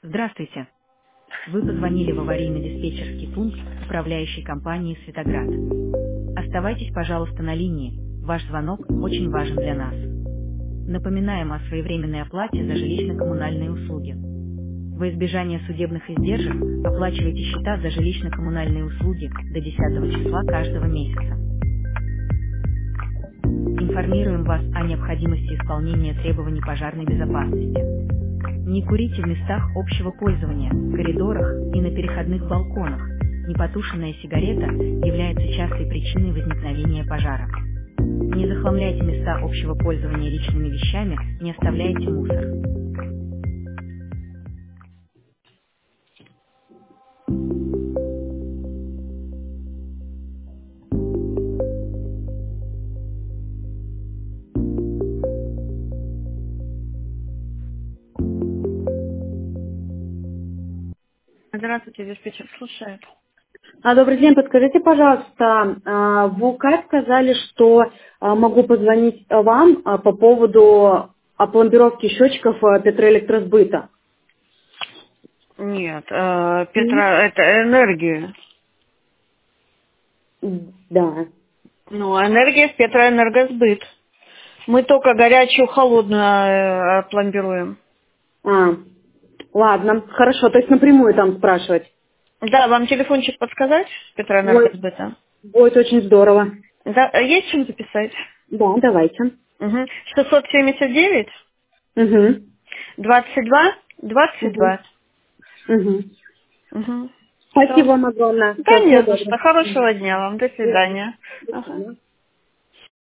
Здравствуйте. Вы позвонили в аварийно-диспетчерский пункт управляющей компании «Светоград». Оставайтесь, пожалуйста, на линии. Ваш звонок очень важен для нас. Напоминаем о своевременной оплате за жилищно-коммунальные услуги. Во избежание судебных издержек оплачивайте счета за жилищно-коммунальные услуги до 10 числа каждого месяца. Информируем вас о необходимости исполнения требований пожарной безопасности. Не курите в местах общего пользования, коридорах и на переходных балконах. Непотушенная сигарета является частой причиной возникновения пожара. Не захламляйте места общего пользования личными вещами, не оставляйте мусор. Здравствуйте, диспетчер слушает. Добрый день, подскажите, пожалуйста, в УК сказали, что могу позвонить вам по поводу опломбировки счетчиков Петроэлектросбыта. Нет, Петра, это энергия. Да. Ну, энергия с Петроэнергосбыт. Мы только горячую, холодную пломбируем. Ладно, хорошо, то есть напрямую там спрашивать. Да, вам телефончик подсказать Ой, Петроэнергосбыта? будет очень здорово. Да, есть чем записать? Да, давайте. Угу. 679 Угу. 22 Угу. 22. Угу. Угу. Спасибо Все. вам огромное. Да Всего не за что. доброго. Хорошего дня вам. До До свидания. Ага. свидания.